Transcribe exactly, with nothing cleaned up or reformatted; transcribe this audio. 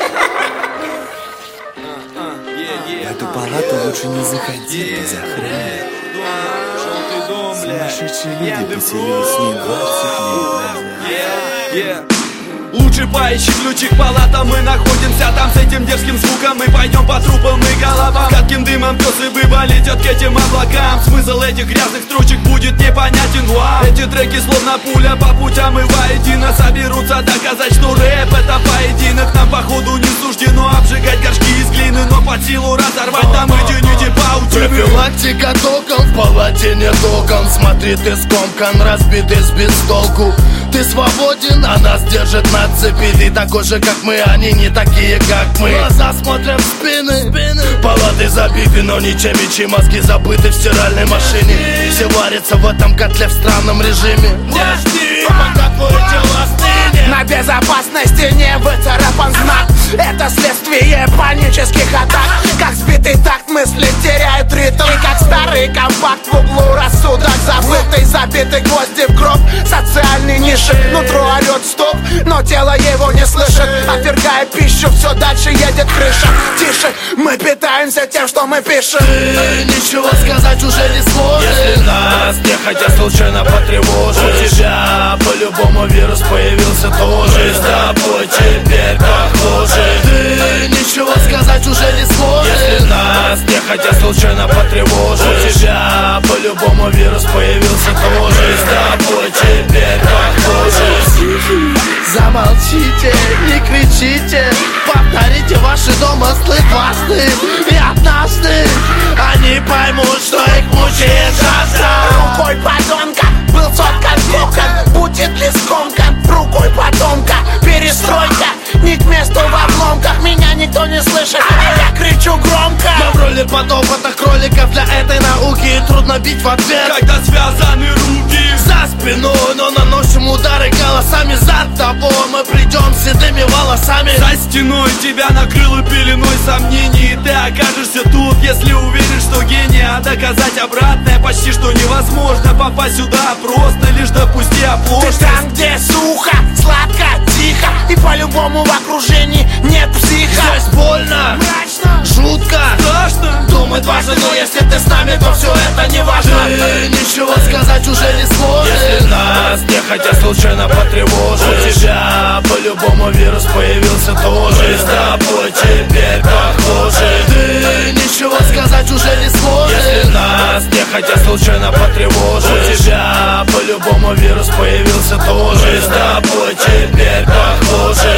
В эту палату лучше не заходи, без охраны. Сумасшедшие люди поселились с ней двадцать лет назад. Лучше поищи ключи к палатам, мы находимся там с этим дерзким звуком. Мы пойдем по трупам и головам, гадким дымом пёсы выболетят к этим облакам. Смысл этих грязных строчек будет непонятен вам. Эти треки словно пуля по путям и воедино соберутся доказать, что рэп это поединок. Нам походу не суждено обжигать горшки из глины, но под силу разорвать нам эти нити паутины. Профилактика током, в палате нет окон. Смотри, ты скомкан, разбитый с бестолку. Ты свободен, а нас держит на цепи. Ты такой же, как мы, они не такие, как мы. Глаза смотрят в спины, спины. Палаты забиты, но ничем, чьи мозги забыты в стиральной машине. Все варятся в этом котле в странном режиме. Не жди, пока твое тело остынет. На безопасности не выцарапан знак. Это следствие панических атак. Как сбитый такт мысли теряют ритм. И как старый компакт в углу рассудок забытый. Забитый гвозди в гроб социальной ниши. Нутро орет стоп, но тело его не слышит. Отвергая пищу, все дальше едет крыша. Тише, мы питаемся тем, что мы пишем. Ты ничего сказать уже не сможешь. Если нас нехотя случайно потревожит, у тебя по-любому вирус появился тоже. С тобой теперь похоже. Ты ничего сказать уже не сможешь. Если нас нехотя случайно потревожит, у тебя по-любому вирус появился тоже. С тобой теперь похоже. Замолчите, не кричите, повторите ваши домыслы классные. И однажды они поймут, что их мучает жажда. Рукой подонка был соткан кокон. Будет ли скомкан рукой потомка? Перестройка не к месту в обломках. Меня никто не слышит, а я кричу громко. Мы в роли подопытных кроликов для этой науки. Трудно бить в ответ, когда связаны руки за спиной, но наносим удары голосами за тобой. Мы придем с седыми волосами. За стеной тебя накрыло пеленой сомнений. И ты окажешься тут, если уверен, что гений. А доказать обратное почти что невозможно. Попасть сюда просто лишь допусти оплошность. Ты там, где сухо, сладко, тихо. И по-любому в окружении нет психа. Здесь больно, мрачно, жутко, страшно. Думать важно, но если ты с нами, то все это не важно. Ты ничего сказать уже не сможешь. Если нас нехотя случайно потревожит, у тебя по-любому вирус появился тоже. С тобой теперь похоже. Ты ничего сказать уже не сможешь. Если нас нехотя случайно потревожит, у тебя по-любому вирус появился тоже. С тобой теперь похоже.